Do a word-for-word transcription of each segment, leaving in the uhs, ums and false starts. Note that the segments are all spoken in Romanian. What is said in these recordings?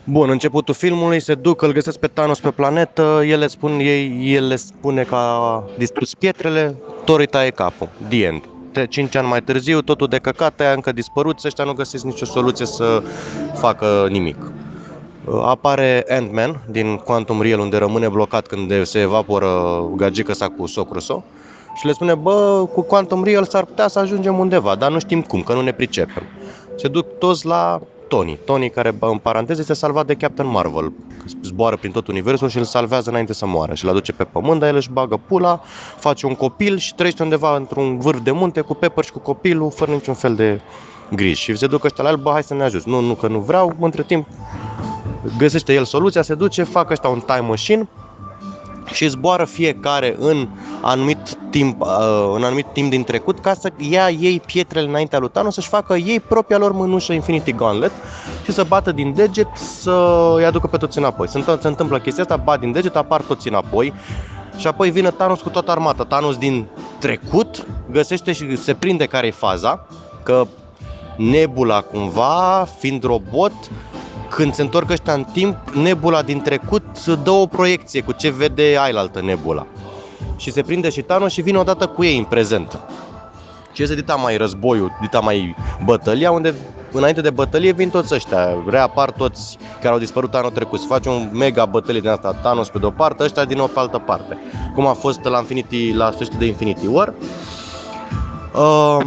Bun, începutul filmului, se duc, îl găsesc pe Thanos pe planetă, el le, spun, ei, el le spune că a distrus pietrele, Thor îi taie capul. The end. De cinci ani mai târziu, totul de căcat, aia încă dispărut, ăștia nu găsesc nicio soluție să facă nimic. Apare Ant-Man din Quantum Real, unde rămâne blocat când se evaporă gagică sa cu socru său și le spune, bă, cu Quantum Real s-ar putea să ajungem undeva, dar nu știm cum, că nu ne pricepem. Se duc toți la Tony. Tony, care, în paranteză, este salvat de Captain Marvel. Zboară prin tot universul și îl salvează înainte să moară și îl aduce pe pământ, dar el își bagă pula, face un copil și trăiește undeva într-un vârf de munte cu Pepper și cu copilul, fără niciun fel de griji. Și se duc ăștia la el, bă, hai să ne ajuți. Nu, nu, că nu vreau, între timp găsește el soluția, se duce, fac ăștia un time machine și zboară fiecare în anumit timp, în anumit timp din trecut ca să ia ei pietrele înaintea lui Thanos, să-și facă ei propria lor mânușă Infinity Gauntlet și să bată din deget să îi aducă pe toți înapoi. Se întâmplă chestia asta, bat din deget, apar toți înapoi și apoi vine Thanos cu toată armata. Thanos din trecut găsește și se prinde care e faza, că Nebula cumva, fiind robot, când se întorc ăștia în timp, Nebula din trecut dă o proiecție cu ce vede ailaltă Nebula. Și se prinde și Thanos și vine odată cu ei în prezent. Și este dita mai războiul, dita mai bătălia, unde înainte de bătălie vin toți ăștia, reapar toți care au dispărut anul trecut. Se face un mega bătălie din asta, Thanos pe de-o parte, ăștia din nou pe altă parte. Cum a fost la, Infinity, la sfârșitul de Infinity War. Uh,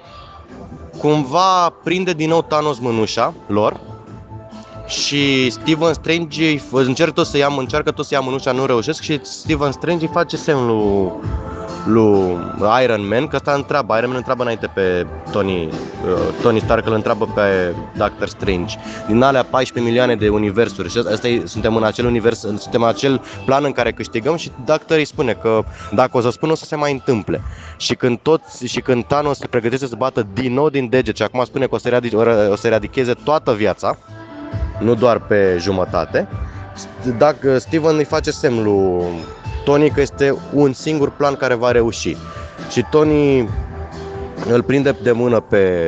cumva prinde din nou Thanos mânușa lor. Și Stephen Strange încearcă tot să ia, încearcă tot să ia mânușa, nu reușesc și Stephen Strange îi face semn lui, lui Iron Man, că ăsta întreabă, Iron Man întreabă înainte pe Tony, Tony Stark, îl întreabă pe Doctor Strange. Din alea paisprezece milioane de universuri și asta e, suntem în acel univers, suntem în acel plan în care câștigăm și Doctor îi spune că dacă o să spun o să se mai întâmple. Și când toți și când Thanos se pregătește să bată din nou din deget și acum spune că o să, eradice, o să eradicheze toată viața, nu doar pe jumătate, dacă Steven îi face semn lui Tony că este un singur plan care va reuși. Și Tony îl prinde de mână pe,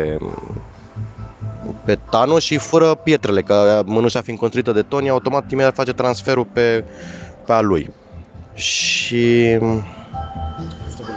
pe Thanos și fără pietrele, că mânușa fiind construită de Tony, automat imediat face transferul pe, pe a lui. Și